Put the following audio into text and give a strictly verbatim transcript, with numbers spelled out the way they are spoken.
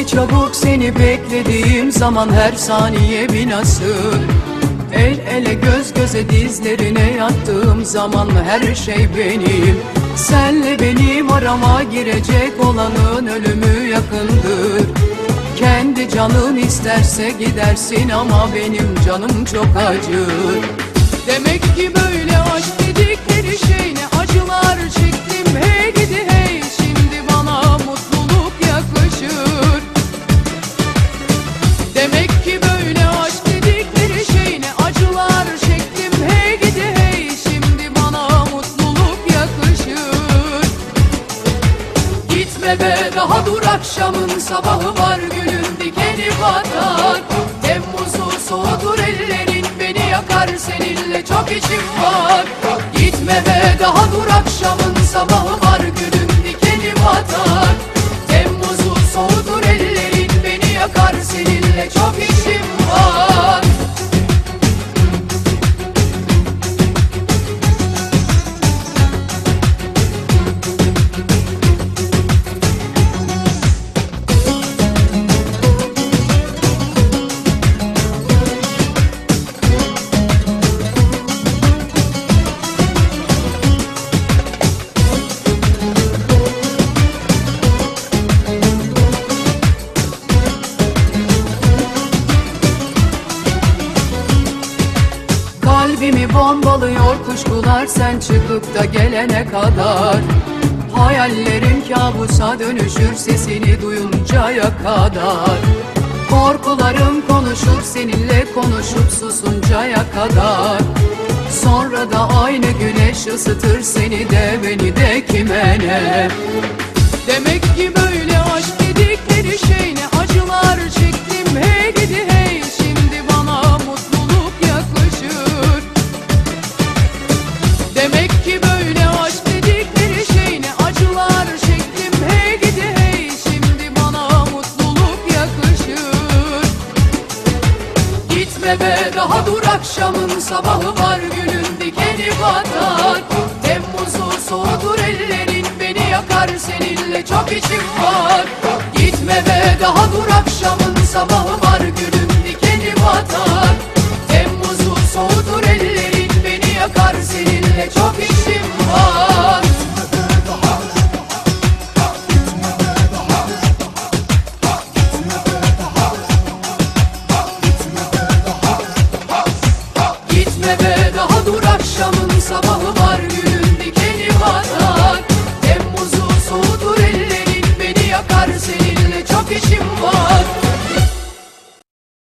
çabuk seni beklediğim zaman her saniye bir nasıl. El ele göz göze dizlerine yattığım zaman her şey benim. Senle benim arama girecek olanın ölümü yakındır. Kendi canın isterse gidersin ama benim canım çok acır. Demek ki böyle aşk dedikleri şey ne acılar çektim hey gidi hey. Şimdi bana mutluluk yaklaşır. Demek ki böyle aşk dedikleri şey ne acılar çektim hey gidi hey. Şimdi bana mutluluk yaklaşır. Gitme be daha dur, akşamın sabahı var, gülün dikeni batar. Temmuz'u soğutur ellerin, beni yakar seninle çok içim var. Gitme be daha dur, akşamın sabahı var, gülün dikeni batar. Temmuz'u soğutur ellerin, beni yakar seninle çok içim var. Kalbimi bombalıyor kuşkular sen çıkıp da gelene kadar. Hayallerim kabusa dönüşür sesini duyuncaya kadar. Korkularım konuşur seninle konuşup susuncaya kadar. Sonra da aynı güneş ısıtır seni de beni de kime ne. Demek ki böyle aşk dedikleri şey ne acılar çektim hey gidi hey. Şimdi bana mutluluk yaklaşır. Demek ki böyle aşk dedikleri şey ne acılar çektim hey gidi hey. Şimdi bana mutluluk yaklaşır. Gitme be daha dur, akşamın sabahı var, gülün dikeni batar. Temmuz'u soğutur ellerin, beni yakar seninle çok içim var. Gitme be daha dur, akşamın sabahı var, gülün dikeni batar.